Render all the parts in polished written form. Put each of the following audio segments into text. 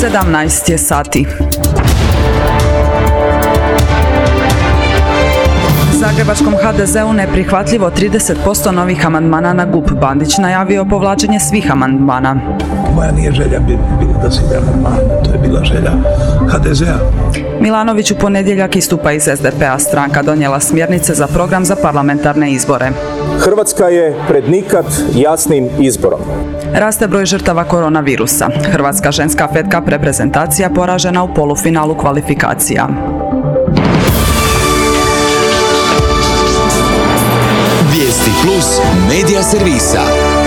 17 je sati. Zagrebačkom HDZ-u neprihvatljivo 30% novih amandmana na GUP. Bandić najavio povlačenje svih amandmana. Moja nije želja bila da se ide amandmanima, to je bila želja HDZ-a. Milanović u ponedjeljak istupa iz SDP-a. Stranka donijela smjernice za program za parlamentarne izbore. Hrvatska je pred nikad jasnim izborom. Raste broj žrtava koronavirusa. Hrvatska ženska Fed Cup reprezentacija poražena u polufinalu kvalifikacija. Vijesti plus medija servisa.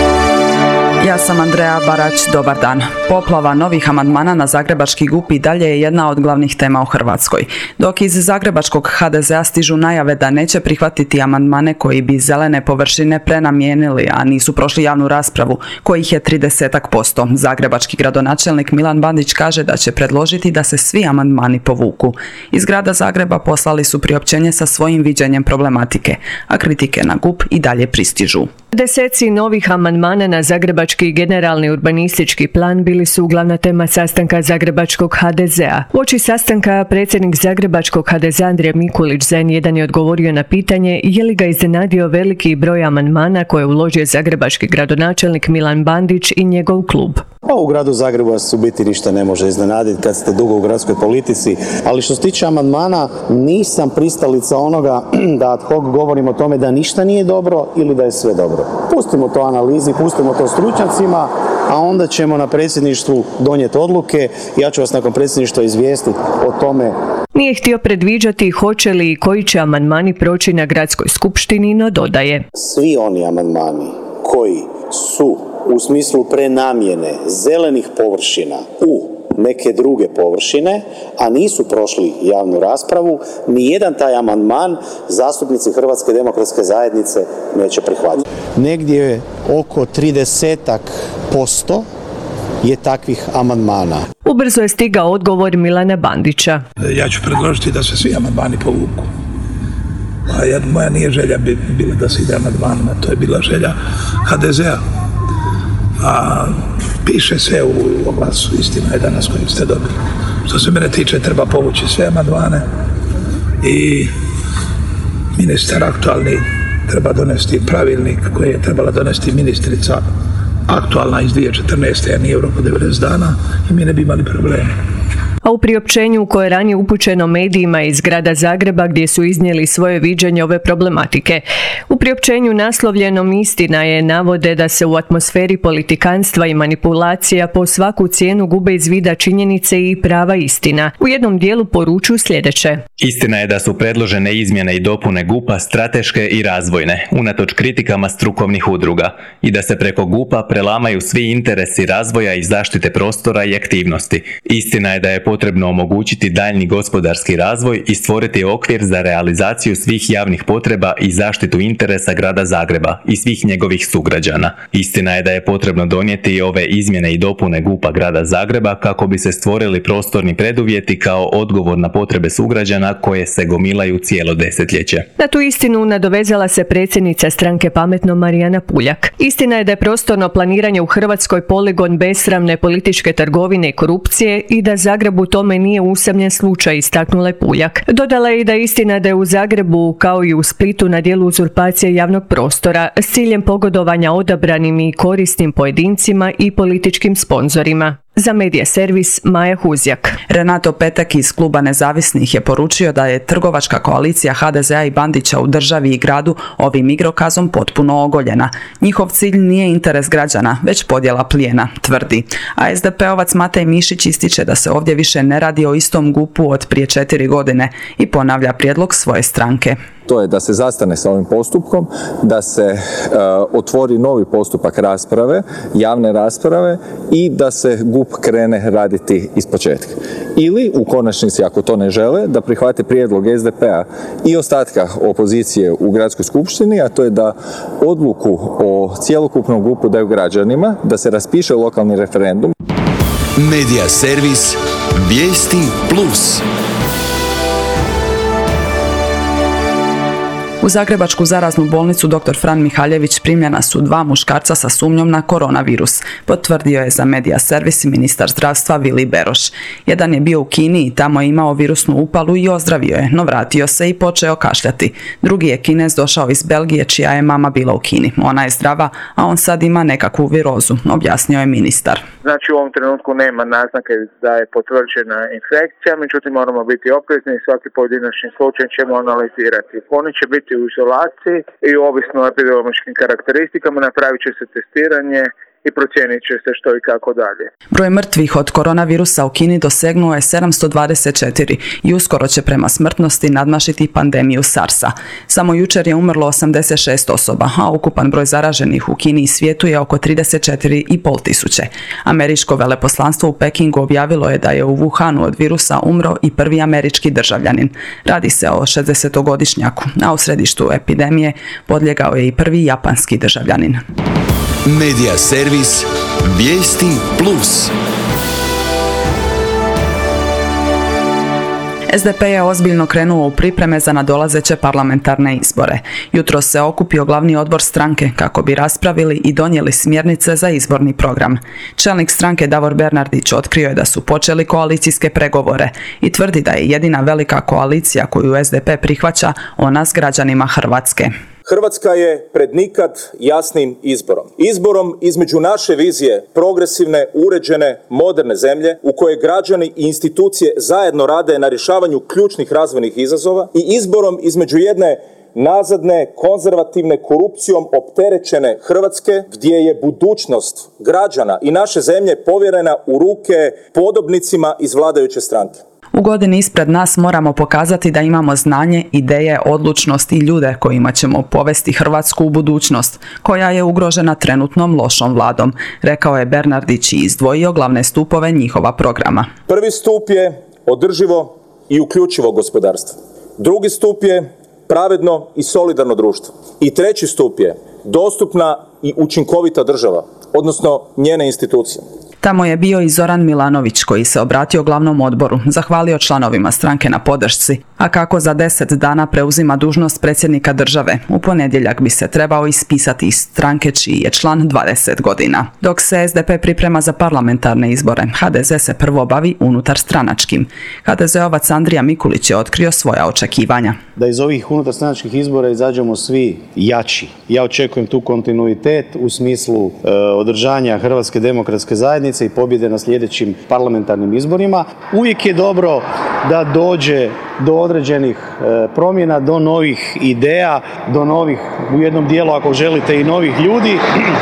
Ja sam Andreja Barać, dobar dan. Poplava novih amandmana na zagrebački GUP i dalje je jedna od glavnih tema u Hrvatskoj. Dok iz zagrebačkog HDZ-a stižu najave da neće prihvatiti amandmane koji bi zelene površine prenamijenili, a nisu prošli javnu raspravu, kojih je 30%. Zagrebački gradonačelnik Milan Bandić kaže da će predložiti da se svi amandmani povuku. Iz grada Zagreba poslali su priopćenje sa svojim viđenjem problematike, a kritike na GUP i dalje pristižu. Deseci novih amandmana na zagrebački generalni urbanistički plan bili su glavna tema sastanka zagrebačkog HDZ-a. Uoči sastanka predsjednik zagrebačkog HDZ-a Andrija Mikulić za N1 je odgovorio na pitanje je li ga iznenadio veliki broj amandmana koje je uložio zagrebački gradonačelnik Milan Bandić i njegov klub. U gradu Zagrebu vas u biti ništa ne može iznenaditi kad ste dugo u gradskoj politici, ali što se tiče amandmana nisam pristalica onoga da ad hoc govorim o tome da ništa nije dobro ili da je sve dobro. Pustimo to analizi, pustimo to stručnjacima, a onda ćemo na predsjedništvu donijeti odluke. Ja ću vas nakon predsjedništva izvijestiti o tome. Nije htio predviđati hoće li i koji će amandmani proći na gradskoj skupštini, no dodaje. Svi oni amandmani koji su u smislu prenamjene zelenih površina u neke druge površine, a nisu prošli javnu raspravu, nijedan taj amandman zastupnici Hrvatske demokratske zajednice neće prihvatiti. Negdje oko 30% je takvih amandmana. Ubrzo je stigao odgovor Milana Bandića. Ja ću predložiti da se svi amandmani povuku. Moja nije želja bila da se ide amandmanima, to je bila želja HDZ-a. A piše sve u oglasu, istina je danas kojim ste dobili. Što se mene tiče, treba povući sve amandmane i ministar aktualni treba donesti pravilnik koji je trebala donesti ministrica aktualna iz 2014. a nije u roku 90 dana i mi ne bi imali problema. A u priopćenju koje je ranije upućeno medijima iz grada Zagreba gdje su iznijeli svoje viđenje ove problematike. U priopćenju naslovljenom Istina je navode da se u atmosferi politikanstva i manipulacija po svaku cijenu gube iz vida činjenice i prava istina. U jednom dijelu poručuju sljedeće. Istina je da su predložene izmjene i dopune GUP-a strateške i razvojne, unatoč kritikama strukovnih udruga, i da se preko GUP-a prelamaju svi interesi razvoja i zaštite prostora i aktivnosti. Istina je da je potrebno omogućiti daljnji gospodarski razvoj i stvoriti okvir za realizaciju svih javnih potreba i zaštitu interesa grada Zagreba i svih njegovih sugrađana. Istina je da je potrebno donijeti ove izmjene i dopune GUP-a grada Zagreba kako bi se stvorili prostorni preduvjeti kao odgovor na potrebe sugrađana koje se gomilaju cijelo desetljeće. Na tu istinu nadovezala se predsjednica stranke Pametno Marijana Puljak. Istina je da je prostorno planiranje u Hrvatskoj poligon besramne političke trgovine i korupcije i da Zagreb u tome nije usamljen slučaj, istaknula je Puljak. Dodala je i da je istina da je u Zagrebu kao i u Splitu na djelu uzurpacija javnog prostora s ciljem pogodovanja odabranim i korisnim pojedincima i političkim sponzorima. Za medija servis Maja Huzjak. Renato Petek iz kluba Nezavisnih je poručio da je trgovačka koalicija HDZ-a i Bandića u državi i gradu ovim igrokazom potpuno ogoljena. Njihov cilj nije interes građana, već podjela plijena, tvrdi. A SDP-ovac Matej Mišić ističe da se ovdje više ne radi o istom GUP-u od prije 4 godine i ponavlja prijedlog svoje stranke. To je da se zastane sa ovim postupkom, da se otvori novi postupak rasprave, javne rasprave i da se GUP krene raditi ispočetka. Ili, u konačnici, ako to ne žele, da prihvate prijedlog SDP-a i ostatka opozicije u gradskoj skupštini, a to je da odluku o cjelokupnom GUP-u daju građanima, da se raspiše lokalni referendum. Medija servis Vijesti plus. U U Zagrebačku zaraznu bolnicu dr. Fran Mihaljević primljena su 2 muškarca sa sumnjom na koronavirus, potvrdio je za Medija servis ministar zdravstva Vili Beroš. Jedan je bio u Kini i tamo je imao virusnu upalu i ozdravio je, no vratio se i počeo kašljati. Drugi je Kinez došao iz Belgije čija je mama bila u Kini. Ona je zdrava, a on sad ima nekakvu virozu, objasnio je ministar. Znači u ovom trenutku nema naznake da je potvrđena infekcija, međutim moramo biti oprezni i svaki pojedinačni slučaj ćemo analizirati. Oni će biti u izolaciji i ovisno o epidemiološkim karakteristikama napravit će se testiranje i procijenit će se što i kako dalje. Broj mrtvih od koronavirusa u Kini dosegnuo je 724 i uskoro će prema smrtnosti nadmašiti pandemiju SARS-a. Samo jučer je umrlo 86 osoba, a ukupan broj zaraženih u Kini i svijetu je oko 34,5 tisuće. Američko veleposlanstvo u Pekingu objavilo je da je u Wuhanu od virusa umro i prvi američki državljanin. Radi se o 60-godišnjaku, a u središtu epidemije podlijegao je i prvi japanski državljanin. Medija servis Vijesti Plus. SDP je ozbiljno krenuo u pripreme za nadolazeće parlamentarne izbore. Jutros se okupio glavni odbor stranke kako bi raspravili i donijeli smjernice za izborni program. Čelnik stranke Davor Bernardić otkrio je da su počeli koalicijske pregovore i tvrdi da je jedina velika koalicija koju SDP prihvaća ona s građanima Hrvatske. Hrvatska je pred nikad jasnim izborom. Izborom između naše vizije progresivne, uređene, moderne zemlje u kojoj građani i institucije zajedno rade na rješavanju ključnih razvojnih izazova i izborom između jedne nazadne, konzervativne, korupcijom opterećene Hrvatske gdje je budućnost građana i naše zemlje povjerena u ruke podobnicima iz vladajuće stranke. U godini ispred nas moramo pokazati da imamo znanje, ideje, odlučnost i ljude kojima ćemo povesti Hrvatsku u budućnost, koja je ugrožena trenutnom lošom vladom, rekao je Bernardić i izdvojio glavne stupove njihova programa. Prvi stup je održivo i uključivo gospodarstvo. Drugi stup je pravedno i solidarno društvo. I treći stup je dostupna i učinkovita država, odnosno njene institucije. Tamo je bio i Zoran Milanović koji se obratio glavnom odboru, zahvalio članovima stranke na podršci, a kako za 10 dana preuzima dužnost predsjednika države, u ponedjeljak bi se trebao ispisati iz stranke čiji je član 20 godina. Dok se SDP priprema za parlamentarne izbore, HDZ se prvo bavi unutar stranačkim. HDZ-ovac Andrija Mikulić je otkrio svoja očekivanja. Da iz ovih unutarstranačkih izbora izađemo svi jači. Ja očekujem tu kontinuitet u smislu održanja Hrvatske demokratske zajednice i pobjede na sljedećim parlamentarnim izborima. Uvijek je dobro da dođe do određenih promjena, do novih ideja, do novih, u jednom dijelu ako želite i novih ljudi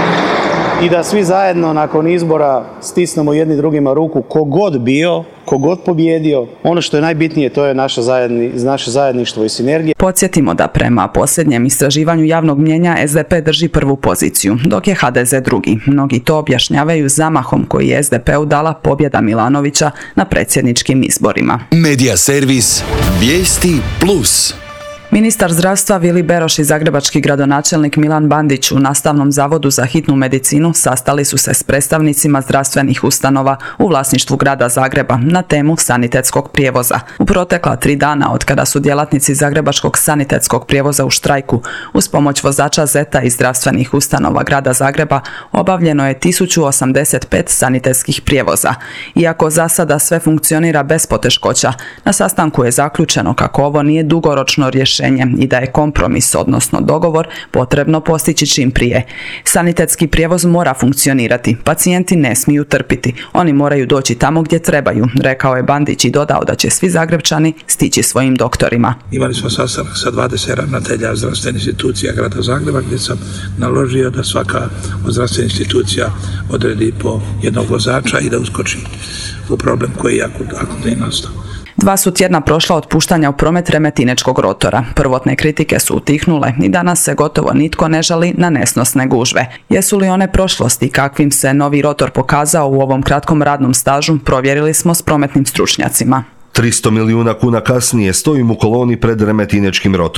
i da svi zajedno nakon izbora stisnemo jedni drugima ruku kogod bio, kogod pobjedio. Ono što je najbitnije to je naše zajedništvo i sinergija. Podsjetimo da prema posljednjem istraživanju javnog mnijenja SDP drži prvu poziciju, dok je HDZ drugi. Mnogi to objašnjavaju zamahom koji je SDP-u dala pobjeda Milanovića na predsjedničkim izborima. Medija servis Vijesti Plus. Ministar zdravstva Vili Beroš i zagrebački gradonačelnik Milan Bandić u Nastavnom zavodu za hitnu medicinu sastali su se s predstavnicima zdravstvenih ustanova u vlasništvu grada Zagreba na temu sanitetskog prijevoza. U protekla 3 dana od kada su djelatnici zagrebačkog sanitetskog prijevoza u štrajku, uz pomoć vozača Zeta i zdravstvenih ustanova grada Zagreba obavljeno je 1085 sanitetskih prijevoza. Iako za sada sve funkcionira bez poteškoća, na sastanku je zaključeno kako ovo nije dugoročno rješenje i da je kompromis, odnosno dogovor, potrebno postići čim prije. Sanitetski prijevoz mora funkcionirati, pacijenti ne smiju trpiti, oni moraju doći tamo gdje trebaju, rekao je Bandić i dodao da će svi Zagrebčani stići svojim doktorima. Imali smo sastanak sa 20 ravnatelja zdravstvenih institucija grada Zagreba gdje sam naložio da svaka od zdravstvenih institucija odredi po jednog vozača i da uskoči u problem koji je akutno nastao. 2 su tjedna prošla od puštanja u promet Remetinečkog rotora. Prvotne kritike su utihnule i danas se gotovo nitko ne žali na nesnosne gužve. Jesu li one prošlosti, kakvim se novi rotor pokazao u ovom kratkom radnom stažu, provjerili smo s prometnim stručnjacima. 300 milijuna kuna kasnije stojim u koloni pred Remetinečkim rotorom.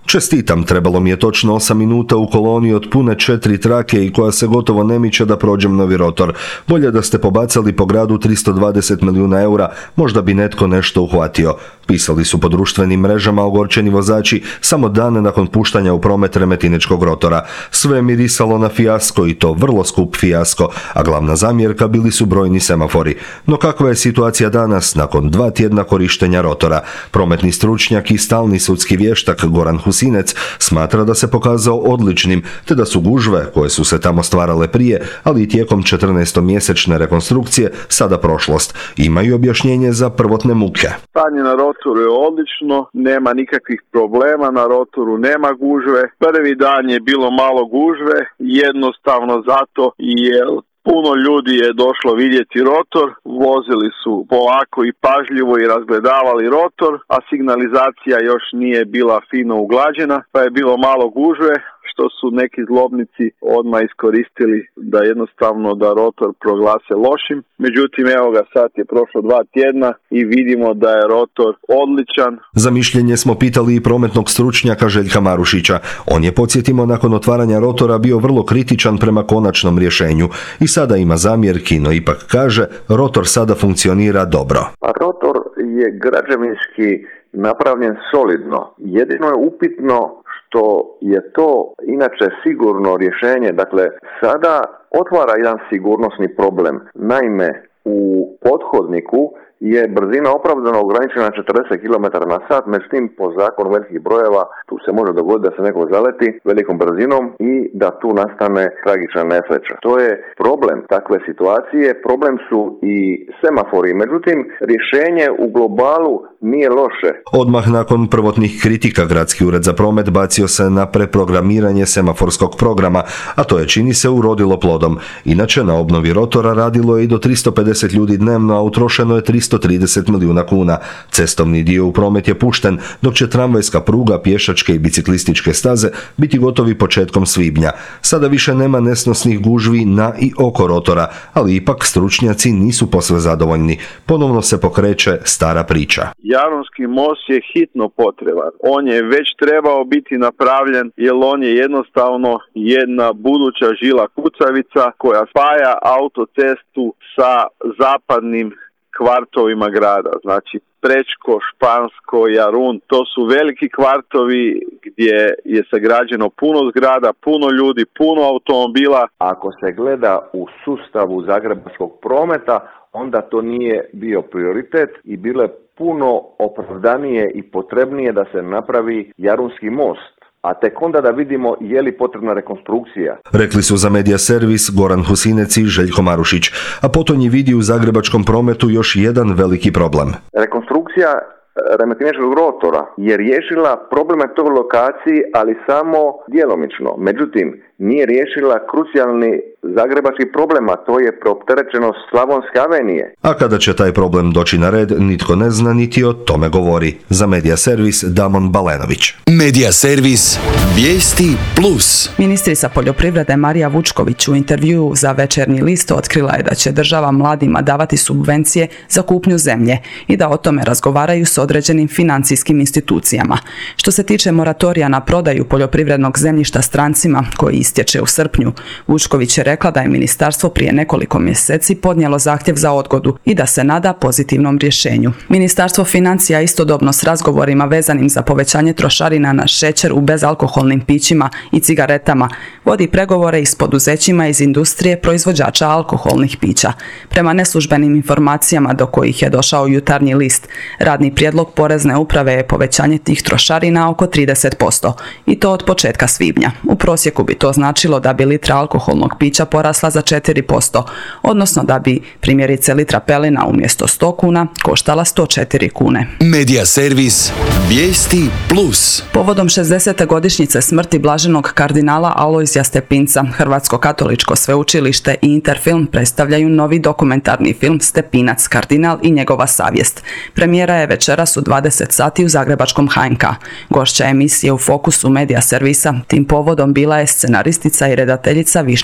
Čestitam, trebalo mi je točno 8 minuta u koloni od pune 4 trake i koja se gotovo ne miče da prođem novi rotor. Bolje da ste pobacali po gradu 320 milijuna eura, možda bi netko nešto uhvatio. Pisali su po društvenim mrežama ogorčeni vozači samo dan nakon puštanja u promet Remetinečkog rotora. Sve je mirisalo na fijasko i to vrlo skup fijasko, a glavna zamjerka bili su brojni semafori. No kakva je situacija danas nakon 2 tjedna korištenja rotora? Prometni stručnjak i stalni sudski vještak Goran Husinec smatra da se pokazao odličnim, te da su gužve koje su se tamo stvarale prije, ali i tijekom 14-mjesečne rekonstrukcije sada prošlost. Imaju objašnjenje za prvotne muke. Stanje na rotoru je odlično, nema nikakvih problema, na rotoru nema gužve. Prvi dan je bilo malo gužve, jednostavno zato jer puno ljudi je došlo vidjeti rotor, vozili su polako i pažljivo i razgledavali rotor, a signalizacija još nije bila fino uglađena, pa je bilo malo gužve, što su neki zlobnici odmah iskoristili da jednostavno da rotor proglase lošim. Međutim, evo ga, sad je prošlo 2 tjedna i vidimo da je rotor odličan. Za mišljenje smo pitali i prometnog stručnjaka Željka Marušića. On je, podsjetimo, nakon otvaranja rotora bio vrlo kritičan prema konačnom rješenju i sada ima zamjerki, no ipak kaže, rotor sada funkcionira dobro. Rotor je građevinski napravljen solidno. Jedino je upitno što je to inače sigurno rješenje. Dakle, sada otvara jedan sigurnosni problem. Naime, u pothodniku je brzina opravdano ograničena na 40 km na sat, međutim po zakonu velikih brojeva tu se može dogoditi da se neko zaleti velikom brzinom i da tu nastane tragična nesreća. To je problem takve situacije, problem su i semafori, međutim rješenje u globalu nije loše. Odmah nakon prvotnih kritika Gradski ured za promet bacio se na preprogramiranje semaforskog programa, a to je, čini se, urodilo plodom. Inače, na obnovi rotora radilo je i do 350 ljudi dnevno, a utrošeno je 330 milijuna kuna. Cestovni dio u promet je pušten, dok će tramvajska pruga, pješačke i biciklističke staze biti gotovi početkom svibnja. Sada više nema nesnosnih gužvi na i oko rotora, ali ipak stručnjaci nisu posve zadovoljni. Ponovno se pokreće stara priča. Jarunski most je hitno potreban. On je već trebao biti napravljen jer on je jednostavno jedna buduća žila kucavica koja spaja autocestu sa zapadnim kvartovima grada. Znači Prečko, Špansko, Jarun, to su veliki kvartovi gdje je sagrađeno puno zgrada, puno ljudi, puno automobila. Ako se gleda u sustavu zagrebačkog prometa, onda to nije bio prioritet i bilo je puno opravdanije i potrebnije da se napravi Jarunski most, a tek onda da vidimo je li potrebna rekonstrukcija. Rekli su za Medija servis Goran Husinec i Željko Marušić, a potonji vidi u zagrebačkom prometu još jedan veliki problem. Rekonstrukcija Remetinečkog rotora je riješila problem na toj lokaciji, ali samo djelomično. Međutim, nije riješila krucijalni zagrebački problem, a to je preopterećenost Slavonske avenije. A kada će taj problem doći na red, nitko ne zna niti o tome govori. Za Medija servis Damon Balenović. Medija servis Vijesti Plus. Ministrica poljoprivrede Marija Vučković u intervjuu za Večernji list otkrila je da će država mladima davati subvencije za kupnju zemlje i da o tome razgovaraju s određenim financijskim institucijama. Što se tiče moratorija na prodaju poljoprivrednog zemljišta strancima koji istječe u srpnju, Vučković je rekla da je ministarstvo prije nekoliko mjeseci podnijelo zahtjev za odgodu i da se nada pozitivnom rješenju. Ministarstvo financija istodobno s razgovorima vezanim za povećanje trošarina na šećer u bezalkoholnim pićima i cigaretama vodi pregovore i s poduzećima iz industrije proizvođača alkoholnih pića. Prema neslužbenim informacijama do kojih je došao Jutarnji list, radni prijedlog Porezne uprave je povećanje tih trošarina oko 30% i to od početka svibnja. U prosjeku bi to značilo da bi litra alkoholnog pića porasla za 4%, odnosno da bi primjerice litra pelina umjesto 100 kuna koštala 104 kune. Medija servis Vijesti Plus. Povodom 60. godišnjice smrti blaženog kardinala Alojzija Stepinca, Hrvatsko katoličko sveučilište i Interfilm predstavljaju novi dokumentarni film Stepinac, kardinal i njegova savjest. Premijera je večeras u 20 sati u zagrebačkom HNK. Gošća emisije u fokusu Medija servisa tim povodom bila je scenaristica i redateljica Višnja Starešin.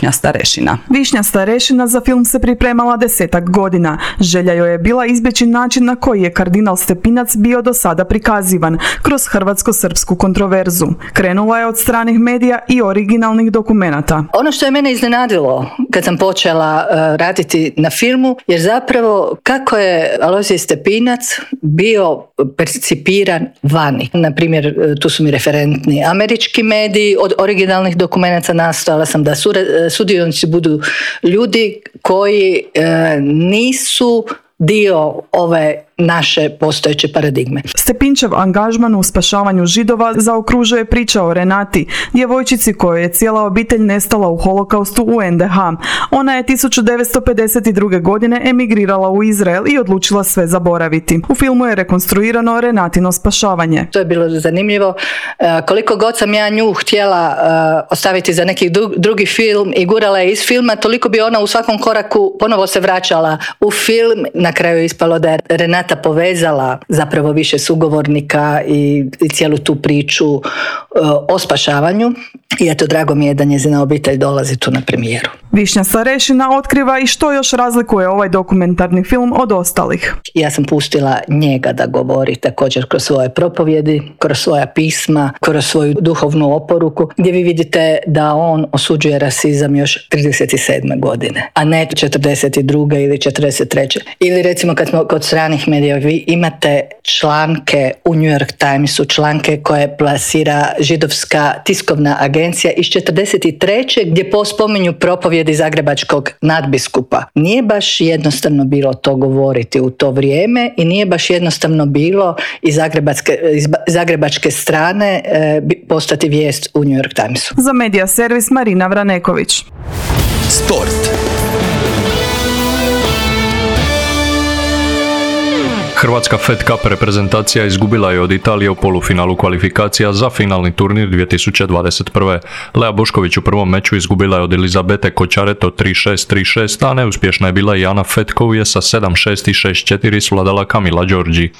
Starešina. Višnja Starešina za film se pripremala 10 godina. Želja joj je bila izbjeći način na koji je kardinal Stepinac bio do sada prikazivan, kroz hrvatsko-srpsku kontroverzu. Krenula je od stranih medija i originalnih dokumenata. Ono što je mene iznenadilo kad sam počela raditi na filmu, jer zapravo kako je Alojzije Stepinac bio percipiran vani. Na primjer, tu su mi referentni američki mediji, od originalnih dokumenata nastojala sam da sudionici budu ljudi koji nisu dio ove naše postojeće paradigme. Stepinčev angažman u spašavanju Židova zaokružuje priča o Renati, djevojčici kojoj je cijela obitelj nestala u holokaustu u NDH. Ona je 1952. godine emigrirala u Izrael i odlučila sve zaboraviti. U filmu je rekonstruirano Renatino spašavanje. To je bilo zanimljivo. Koliko god sam ja nju htjela ostaviti za neki drugi film i gurala je iz filma, toliko bi ona u svakom koraku ponovo se vraćala u film. Na kraju je ispalo da je Renata povezala zapravo više sugovornika i cijelu tu priču o spašavanju. I eto, drago mi je da njezina obitelj dolazi tu na premijeru. Višnja Starešina otkriva i što još razlikuje ovaj dokumentarni film od ostalih. Ja sam pustila njega da govori također kroz svoje propovjedi, kroz svoja pisma, kroz svoju duhovnu oporuku, gdje vi vidite da on osuđuje rasizam još 37. godine, a ne 42. ili 43. Ili recimo kad smo kod stranih medija, vi imate članke u New York Timesu, članke koje plasira židovska tiskovna agencija iz 43. gdje spominju propovjedi zagrebačkog nadbiskupa. Nije baš jednostavno bilo to govoriti u to vrijeme i nije baš jednostavno bilo iz zagrebačke strane postati vijest u New York Timesu. Za Medija servis Marina Vraneković. Sport. Hrvatska Fed Cup reprezentacija izgubila je od Italije u polufinalu kvalifikacija za finalni turnir 2021. Lea Bošković u prvom meču izgubila je od Elizabete Kočareto 3-6, a neuspješna je bila i Ana Fett koju je sa 7-6 i 6-4 svladala Kamila Đorđi.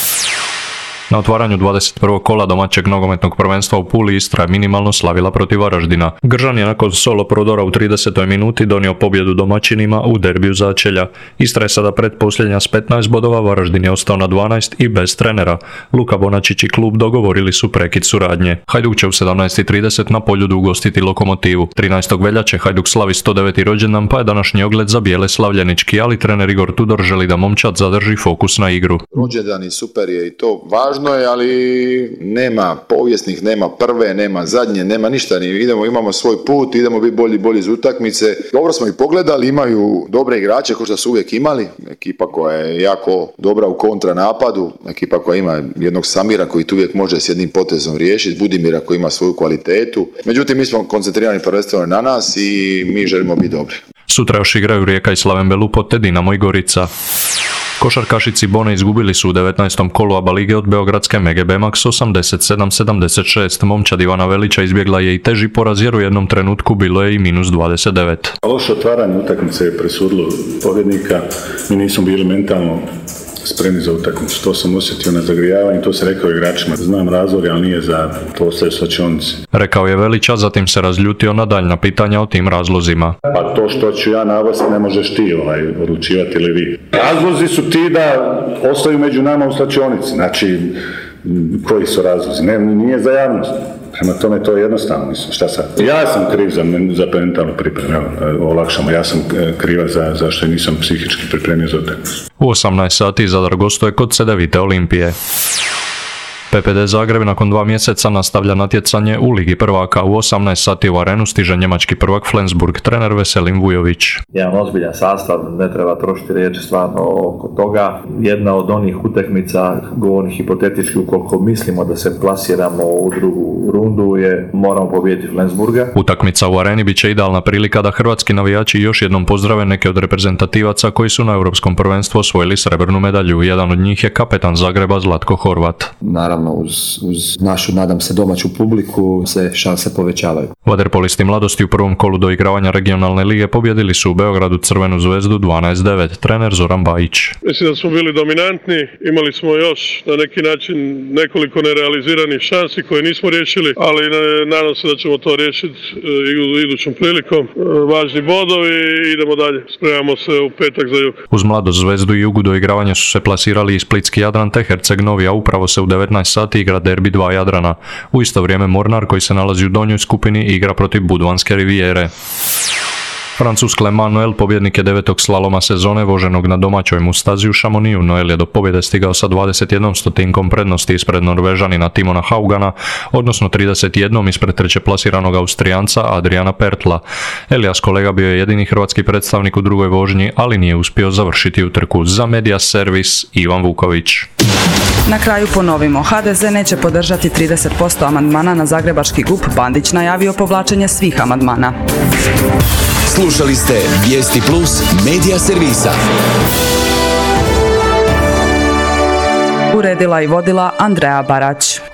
Na otvaranju 21. kola domaćeg nogometnog prvenstva u Puli Istra je minimalno slavila protiv Varaždina. Gržan je nakon solo prodora u 30. minuti donio pobjedu domaćinima u derbiju začelja. Istra je sada pretposljednja s 15 bodova, Varaždin je ostao na 12 i bez trenera. Luka Bonačić i klub dogovorili su prekid suradnje. Hajduk će u 17:30 na Poljudu ugostiti Lokomotivu. 13. veljače Hajduk slavi 109. rođendan, pa je današnji ogled za bijele slavljenički, ali trener Igor Tudor želi da momčad zadrži fokus na igru. Rođendan i super je i to važno je, ali nema povijesnih, nema prve, nema zadnje, nema ništa. Imamo svoj put, idemo biti bolji iz utakmice. Dobro smo ih pogledali, imaju dobre igrače kao što su uvijek imali. Ekipa koja je jako dobra u kontranapadu, ekipa koja ima jednog Samira koji tu uvijek može s jednim potezom riješiti, Budimira koji ima svoju kvalitetu. Međutim, mi smo koncentrirani prvenstveno na nas i mi želimo biti dobri. Sutra još igraju Rijeka i Slaven Belupo te Dinamo i Gorica. Košarkašici Bone izgubili su u 19. kolu ABA lige od beogradske Mege Bemax 87-76. Momčad Ivana Velića izbjegla je i teži poraz jer u jednom trenutku bilo je i -29. Loše otvaranje utakmice je presudilo pobjednika. Mi nismo bili mentalno spremni za utakmicu. To sam osjetio na zagrijavanju, to se rekao igračima. Znam razlog, ali nije za to ostaje slačionici. Rekao je Velića, zatim se razljutio na daljna pitanja o tim razlozima. Pa to što ću ja navesti ne možeš ti odlučivati ili vi. Razlozi su ti da ostaju među nama u slačionici. Znači, koji su razlozi? Nije za javnost. Prema tome to je jednostavno, mislim, šta sad? Ja sam kriv za mentalnu pripremu, olakšamo, ja sam kriva za što nisam psihički pripremio za utakmicu. U 18 sati Zadar gostuje kod Cedevite Olimpije. PPD Zagreb nakon 2 mjeseca nastavlja natjecanje u Ligi prvaka. U 18 sati u Arenu stiže njemački prvak Flensburg, trener Veselin Vujović. Jedan ozbiljan sastav, ne treba trošiti riječi stvarno oko toga. Jedna od onih utakmica, govorim hipotetički, ukoliko mislimo da se plasiramo u drugu rundu, je moramo pobijediti Flensburga. Utakmica u Areni bit će idealna prilika da hrvatski navijači još jednom pozdrave neke od reprezentativaca koji su na Europskom prvenstvu osvojili srebrnu medalju. Jedan od njih je kapetan Zagreba Zlatko Horvat. Naravno naravno uz našu, nadam se, domaću publiku se šanse povećavaju. Vaterpolisti Mladosti u prvom kolu doigravanja regionalne lige pobjedili su u Beogradu Crvenu zvezdu 12-9. Trener Zoran Bajić. Mislim da smo bili dominantni, imali smo još na neki način nekoliko nerealiziranih šansi koje nismo riješili, ali nadam se da ćemo to riješiti idućom prilikom. Važni bodovi, idemo dalje, spremamo se u petak za jug. Uz Mladost, Zvezdu i Jugu doigravanja su se plasirali i splitski Jadran te Herceg Novi, a upravo se u 19 sati igra derbi dva Jadrana. U isto vrijeme Mornar, koji se nalazi u donjoj skupini, igra protiv Budvanske Rivijere. Francuz Clément Noël pobjednik je 9. slaloma sezone voženog na domaćoj mu stazi u Chamonixu. Noël je do pobjede stigao sa 21 stotinkom prednosti ispred Norvežanina Timona Haugana, odnosno 31 ispred treće plasiranog Austrijanca Adriana Pertla. Elias Kolega bio je jedini hrvatski predstavnik u drugoj vožnji, ali nije uspio završiti utrku. Za Media Servis Ivan Vuković. Na kraju ponovimo, HDZ neće podržati 30% amandmana na zagrebački GUP, Bandić najavio povlačenje svih amandmana. Slušali ste Vijesti Plus Media Servisa. Uredila i vodila Andrea Barać.